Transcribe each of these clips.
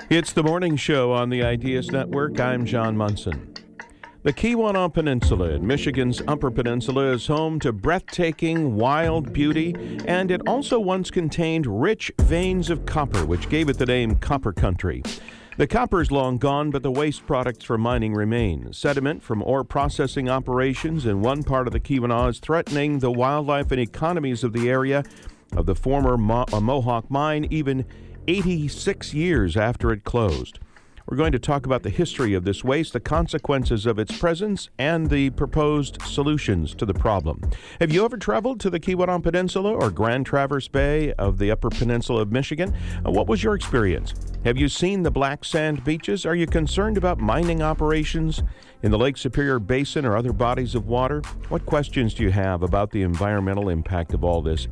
It's the morning show on the Ideas Network. I'm John Munson. The Keweenaw Peninsula in Michigan's Upper Peninsula is home to breathtaking wild beauty, and it also once contained rich veins of copper, which gave it the name Copper Country. The copper is long gone, but the waste products from mining remain. Sediment from ore processing operations in one part of the Keweenaw is threatening the wildlife and economies of the area of the former Mohawk mine, even 86 years after it closed. We're going to talk about the history of this waste, the consequences of its presence, and the proposed solutions to the problem. Have you ever traveled to the Keweenaw Peninsula or Grand Traverse Bay of the Upper Peninsula of Michigan? What was your experience? Have you seen the black sand beaches? Are you concerned about mining operations in the Lake Superior Basin or other bodies of water? What questions do you have about the environmental impact of all this?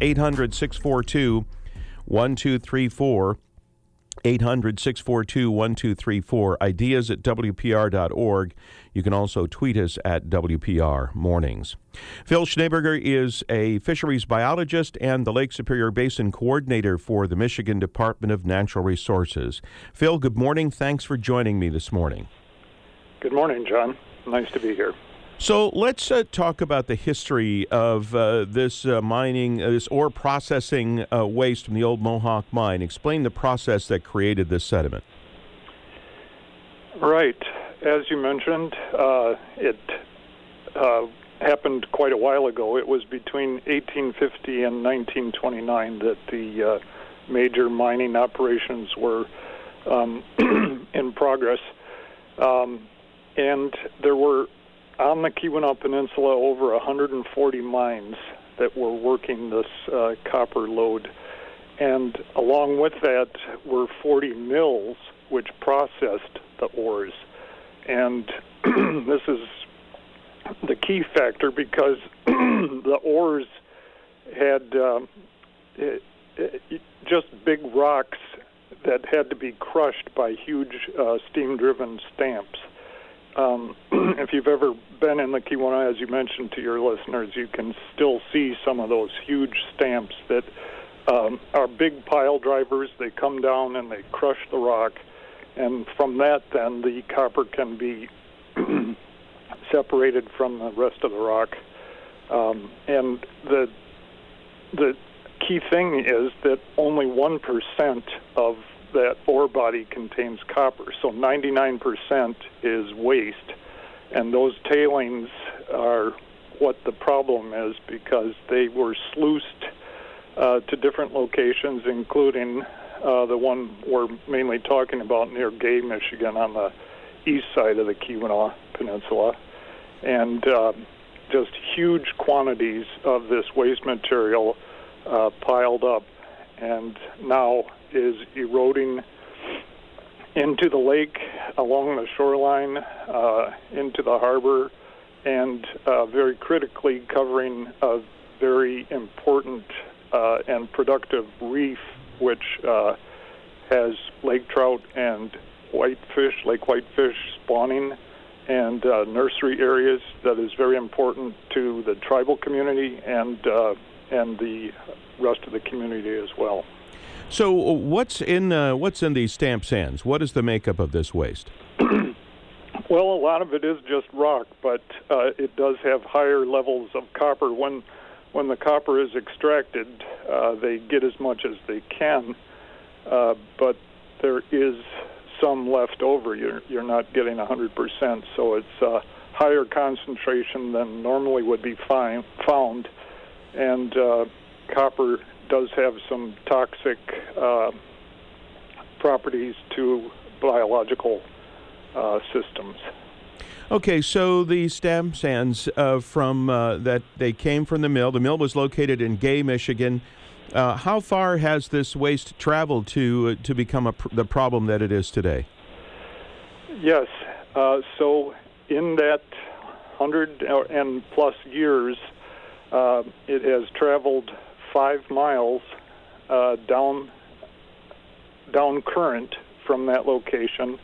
800-642-1234. 800-642-1234, ideas at WPR.org. You can also tweet us at WPR Mornings. Phil Schneeberger is a fisheries biologist and the Lake Superior Basin coordinator for the Michigan Department of Natural Resources. Phil, good morning. Thanks for joining me this morning. Good morning, John. Nice to be here. So let's talk about the history of this mining, this ore processing waste from the old Mohawk mine. Explain the process that created this sediment. Right. As you mentioned, it happened quite a while ago. It was between 1850 and 1929 that the major mining operations were in progress. And there were on the Keweenaw Peninsula over 140 mines that were working this copper lode. And along with that were 40 mills which processed the ores. And this is the key factor because the ores had just big rocks that had to be crushed by huge steam-driven stamps. If you've ever been in the Keweenaw, as you mentioned to your listeners, you can still see some of those huge stamps that are big pile drivers. They come down and they crush the rock, and from that then the copper can be separated from the rest of the rock. And the key thing is that only 1% of that ore body contains copper, so 99% is waste, and those tailings are what the problem is because they were sluiced to different locations, including the one we're mainly talking about near Gay, Michigan, on the east side of the Keweenaw Peninsula, and just huge quantities of this waste material piled up, and now is eroding into the lake along the shoreline, into the harbor, and very critically covering a very important and productive reef, which has lake trout and lake whitefish spawning, and nursery areas that is very important to the tribal community and the rest of the community as well. So what's in these stamp sands? What is the makeup of this waste? Well, a lot of it is just rock, but it does have higher levels of copper. When the copper is extracted, they get as much as they can, but there is some left over. You're not getting 100%, so it's a higher concentration than normally would be found, and copper does have some toxic properties to biological systems. Okay, so the stamp sands from that they came from the mill. The mill was located in Gay, Michigan. How far has this waste traveled to become the problem that it is today? Yes, so in that 100 and plus years, it has traveled 5 miles down current from that location,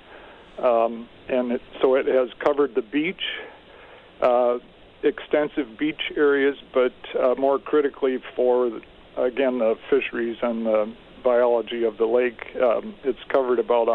and so it has covered the beach, extensive beach areas, but more critically for, again, the fisheries and the biology of the lake. It's covered about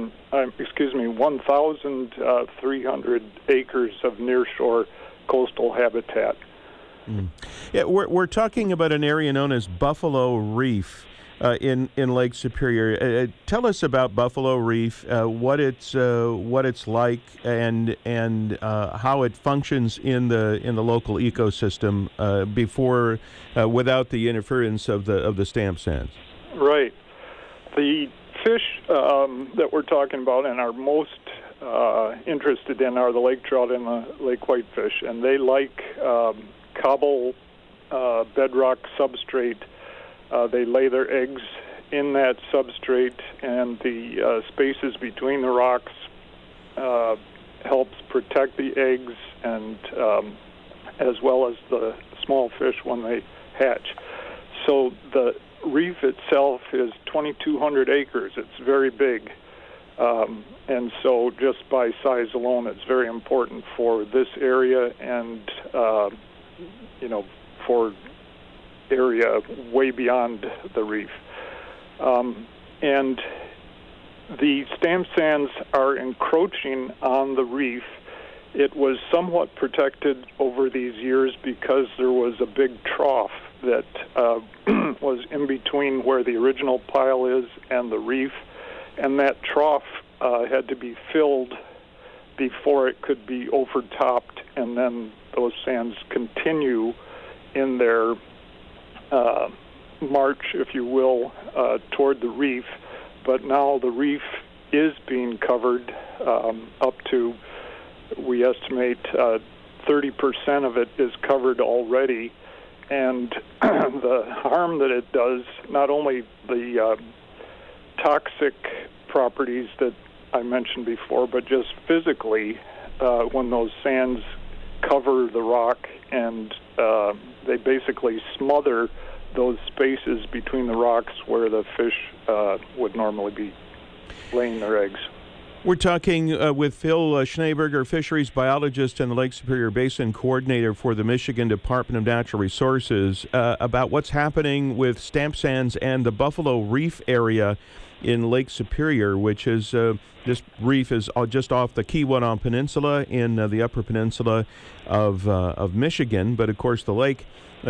1,300 acres of nearshore coastal habitat. Yeah, we're talking about an area known as Buffalo Reef in Lake Superior. Tell us about Buffalo Reef, what it's like, and how it functions in the local ecosystem without the interference of the stamp sands. Right. The fish that we're talking about and are most interested in are the lake trout and the lake whitefish, and they like cobble bedrock substrate. They lay their eggs in that substrate, and the spaces between the rocks helps protect the eggs and as well as the small fish when they hatch. So the reef itself is 2,200 acres. It's very big. And so just by size alone, it's very important for this area and, for area way beyond the reef. And the stamp sands are encroaching on the reef. It was somewhat protected over these years because there was a big trough that was in between where the original pile is and the reef, and that trough had to be filled before it could be overtopped, and then those sands continue in their march, if you will, toward the reef. But now the reef is being covered up to, we estimate, 30% of it is covered already. And the harm that it does, not only the toxic properties that I mentioned before, but just physically, when those sands cover the rock and they basically smother those spaces between the rocks where the fish would normally be laying their eggs. We're talking with Phil Schneeberger, fisheries biologist and the Lake Superior Basin coordinator for the Michigan Department of Natural Resources, about what's happening with stamp sands and the Buffalo Reef area in Lake Superior, which is this reef is just off the Keweenaw Peninsula in the Upper Peninsula of Michigan. But of course, the lake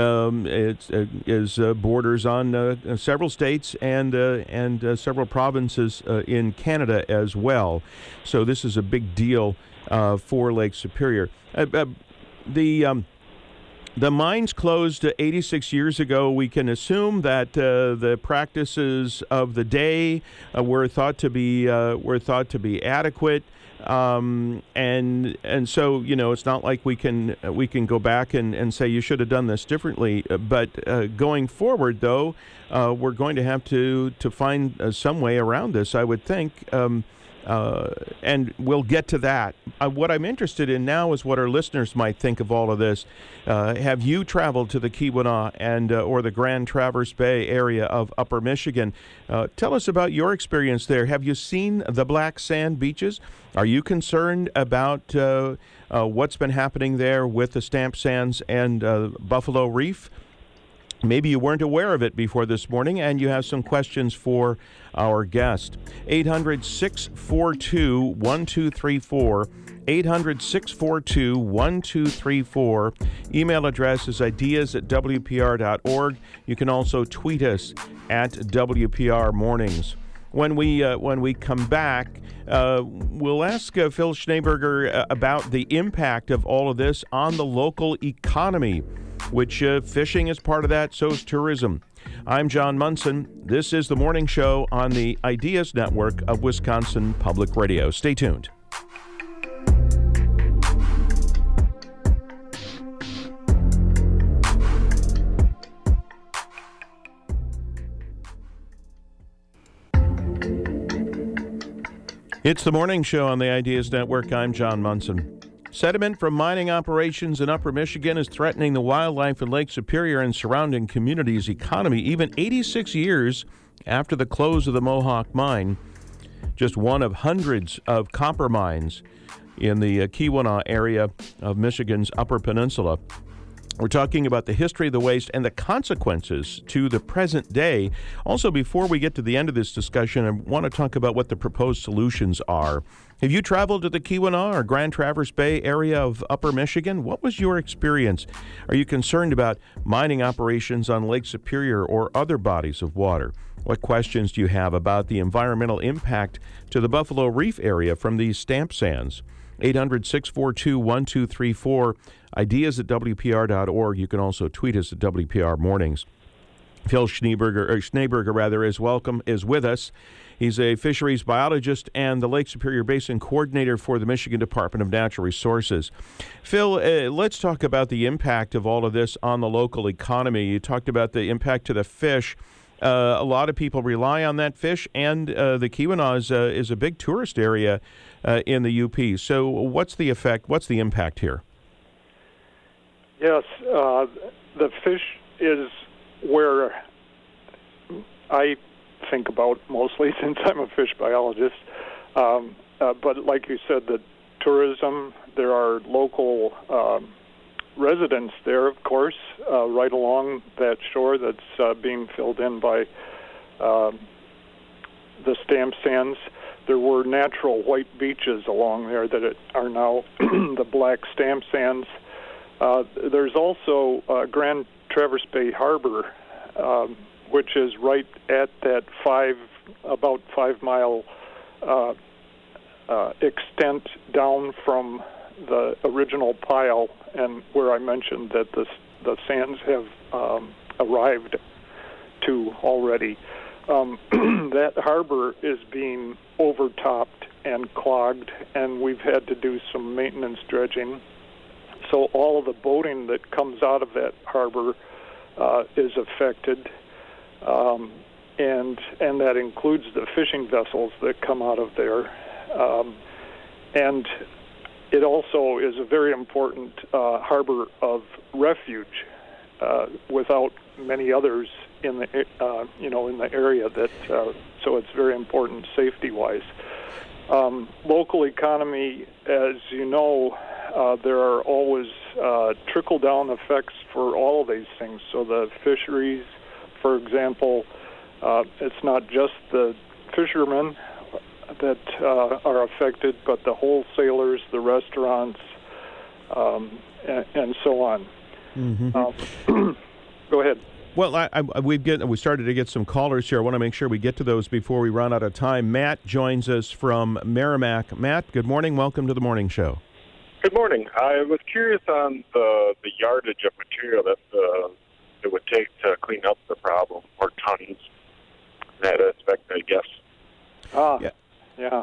borders on several states and several provinces in Canada as well. So this is a big deal for Lake Superior. The mines closed 86 years ago. We can assume that the practices of the day were thought to be adequate, and so it's not like we can go back and say you should have done this differently. But going forward, though, we're going to have to find some way around this, I would think. And we'll get to that. What I'm interested in now is what our listeners might think of all of this. Have you traveled to the Keweenaw and or the Grand Traverse Bay area of Upper Michigan? Tell us about your experience there. Have you seen the black sand beaches? Are you concerned about what's been happening there with the stamp sands and Buffalo Reef? Maybe you weren't aware of it before this morning, and you have some questions for our guest. 800-642-1234. 800-642-1234. Email address is ideas@wpr.org. You can also tweet us at WPR Mornings. When we come back, we'll ask Phil Schneeberger about the impact of all of this on the local economy, which fishing is part of that, so is tourism. I'm John Munson. This is the morning show on the Ideas Network of Wisconsin Public Radio. Stay tuned. It's the morning show on the Ideas Network. I'm John Munson. Sediment from mining operations in Upper Michigan is threatening the wildlife in Lake Superior and surrounding communities' economy, even 86 years after the close of the Mohawk mine. Just one of hundreds of copper mines in the Keweenaw area of Michigan's Upper Peninsula. We're talking about the history of the waste and the consequences to the present day. Also, before we get to the end of this discussion, I want to talk about what the proposed solutions are. Have you traveled to the Keweenaw or Grand Traverse Bay area of Upper Michigan? What was your experience? Are you concerned about mining operations on Lake Superior or other bodies of water? What questions do you have about the environmental impact to the Buffalo Reef area from these stamp sands? 800-642-1234, ideas at WPR.org. You can also tweet us at WPR Mornings. Phil Schneeberger is with us. He's a fisheries biologist and the Lake Superior Basin coordinator for the Michigan Department of Natural Resources. Phil, let's talk about the impact of all of this on the local economy. You talked about the impact to the fish. A lot of people rely on that fish, and the Keweenaw is a big tourist area in the UP. So what's the effect? What's the impact here? Yes, the fish is where I think about mostly since I'm a fish biologist. But like you said, the tourism, there are local residents there, of course, right along that shore that's being filled in by the stamp sands. There were natural white beaches along there that are now the black stamp sands. There's also Grand Traverse Bay Harbor, which is right at that about 5 mile extent down from the original pile, and where I mentioned that the sands have arrived to already. That harbor is being overtopped and clogged, and we've had to do some maintenance dredging. So all of the boating that comes out of that harbor is affected, and that includes the fishing vessels that come out of there. And it also is a very important harbor of refuge, without many others in the in the area. That so it's very important safety-wise. Local economy, as you know, there are always trickle-down effects for all of these things. So the fisheries, for example, it's not just the fishermen that are affected, but the wholesalers, the restaurants, and so on. Mm-hmm. Go ahead. Well, we started to get some callers here. I want to make sure we get to those before we run out of time. Matt joins us from Merrimack. Matt, good morning. Welcome to the morning show. Good morning. I was curious on the yardage of material that it would take to clean up the problem, or tons, that aspect, I guess. Yeah.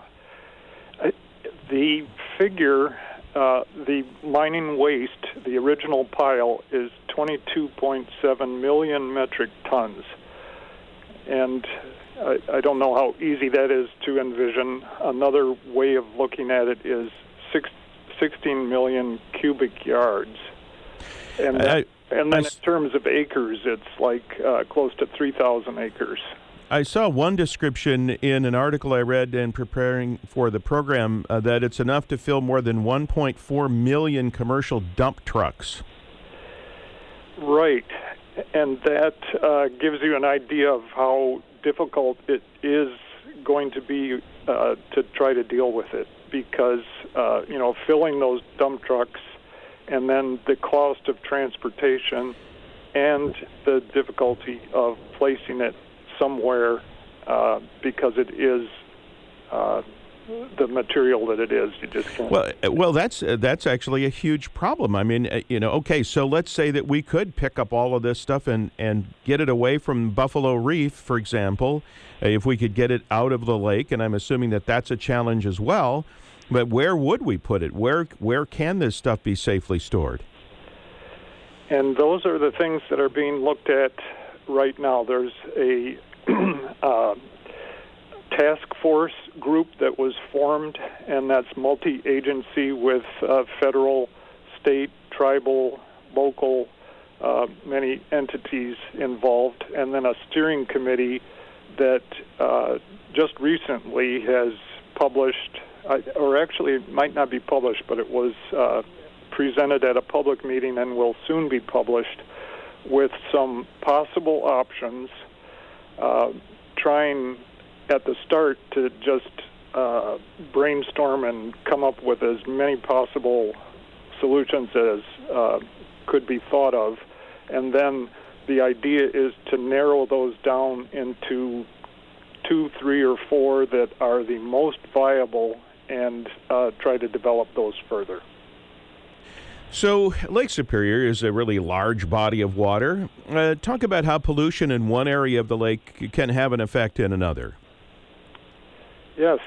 The figure, the mining waste, the original pile, is 22.7 million metric tons. And I don't know how easy that is to envision. Another way of looking at it is 16 million cubic yards. And then in terms of acres, it's like close to 3,000 acres. I saw one description in an article I read in preparing for the program that it's enough to fill more than 1.4 million commercial dump trucks. Right. And that gives you an idea of how difficult it is going to be to try to deal with it, because, filling those dump trucks and then the cost of transportation and the difficulty of placing it somewhere because it is the material that it is. You just can't. Well, that's actually a huge problem. I mean, okay, so let's say that we could pick up all of this stuff and get it away from Buffalo Reef, for example, if we could get it out of the lake, and I'm assuming that that's a challenge as well. But where would we put it? Where can this stuff be safely stored? And those are the things that are being looked at right now. There's a task force group that was formed, and that's multi-agency with federal, state, tribal, local, many entities involved, and then a steering committee that just recently has published, or actually it might not be published, but it was presented at a public meeting and will soon be published with some possible options, trying at the start to just brainstorm and come up with as many possible solutions as could be thought of. And then the idea is to narrow those down into 2, 3, or 4 that are the most viable and try to develop those further. So Lake Superior is a really large body of water. Talk about how pollution in one area of the lake can have an effect in another. Yes.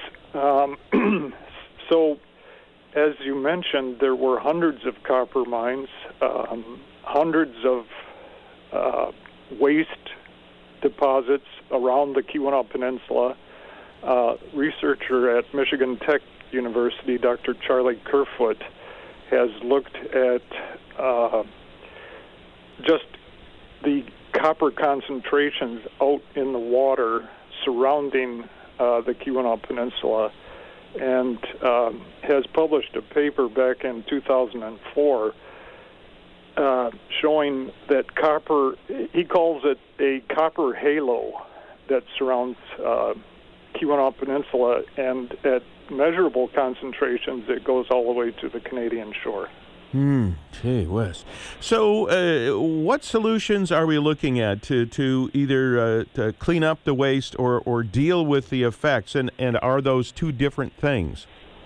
So, as you mentioned, there were hundreds of copper mines, hundreds of waste deposits around the Keweenaw Peninsula. Researcher at Michigan Tech University, Dr. Charlie Kerfoot, has looked at just the copper concentrations out in the water surrounding the Keweenaw Peninsula, and has published a paper back in 2004 showing that copper, he calls it a copper halo that surrounds Keweenaw Peninsula, and at measurable concentrations it goes all the way to the Canadian shore. Gee whiz. So what solutions are we looking at to either to clean up the waste or deal with the effects, and are those two different things?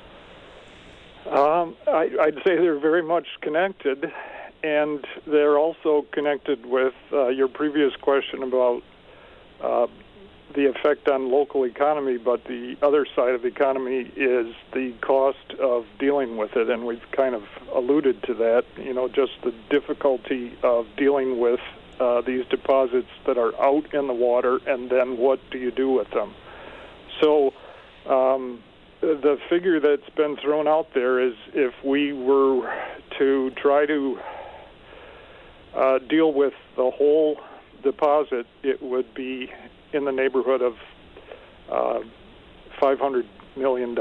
I'd say they're very much connected, and they're also connected with your previous question about the effect on local economy, but the other side of the economy is the cost of dealing with it, and we've kind of alluded to that, just the difficulty of dealing with these deposits that are out in the water, and then what do you do with them? So the figure that's been thrown out there is if we were to try to deal with the whole deposit, it would be in the neighborhood of $500 million.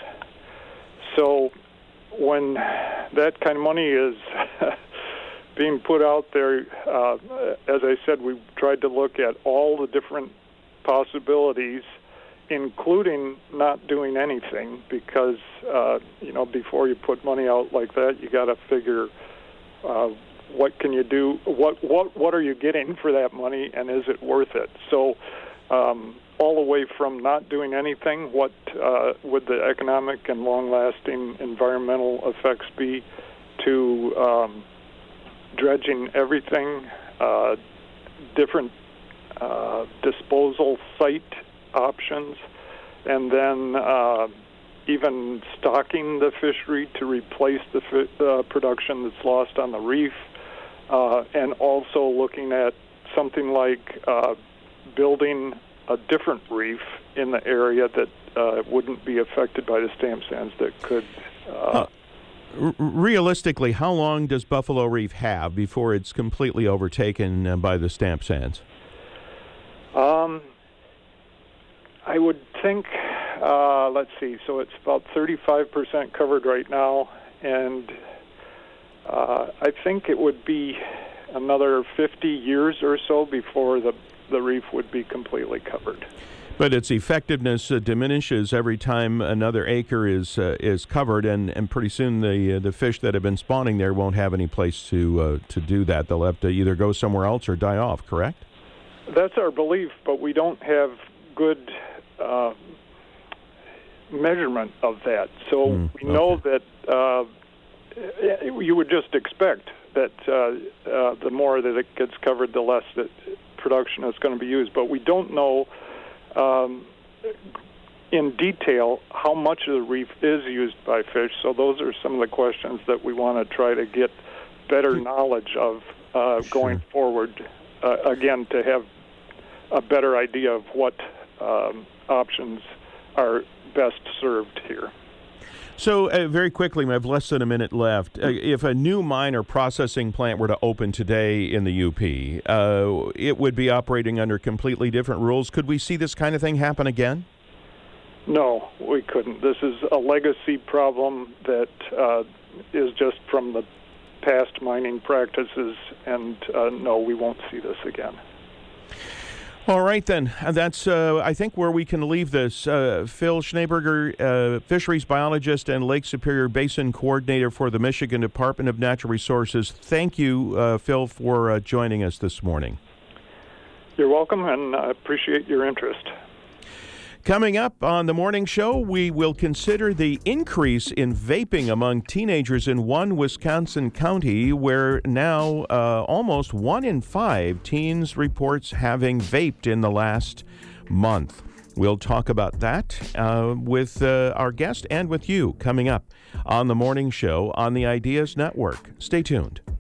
So when that kind of money is being put out there, as I said, we tried to look at all the different possibilities, including not doing anything, because before you put money out like that, you got to figure what can you do, what are you getting for that money, and is it worth it? So all the way from not doing anything, what would the economic and long-lasting environmental effects be, to dredging everything, different disposal site options, and then even stocking the fishery to replace the production that's lost on the reef, and also looking at something like building a different reef in the area that wouldn't be affected by the stamp sands that could... Realistically, how long does Buffalo Reef have before it's completely overtaken by the stamp sands? I would think, let's see, so it's about 35% covered right now, and I think it would be another 50 years or so before the reef would be completely covered. But its effectiveness diminishes every time another acre is covered, and pretty soon the fish that have been spawning there won't have any place to do that. They'll have to either go somewhere else or die off, correct? That's our belief, but we don't have good measurement of that. So we know that you would just expect that the more that it gets covered, the less that production is going to be used. But we don't know in detail how much of the reef is used by fish. So those are some of the questions that we want to try to get better knowledge of going forward, again, to have a better idea of what options are best served here. So very quickly, we have less than a minute left. If a new mine or processing plant were to open today in the UP, it would be operating under completely different rules. Could we see this kind of thing happen again? No, we couldn't. This is a legacy problem that is just from the past mining practices, and no, we won't see this again. All right, then. That's, I think, where we can leave this. Phil Schneeberger, fisheries biologist and Lake Superior Basin coordinator for the Michigan Department of Natural Resources. Thank you, Phil, for joining us this morning. You're welcome, and I appreciate your interest. Coming up on the morning show, we will consider the increase in vaping among teenagers in one Wisconsin county, where now almost 1 in 5 teens reports having vaped in the last month. We'll talk about that with our guest and with you coming up on the morning show on the Ideas Network. Stay tuned.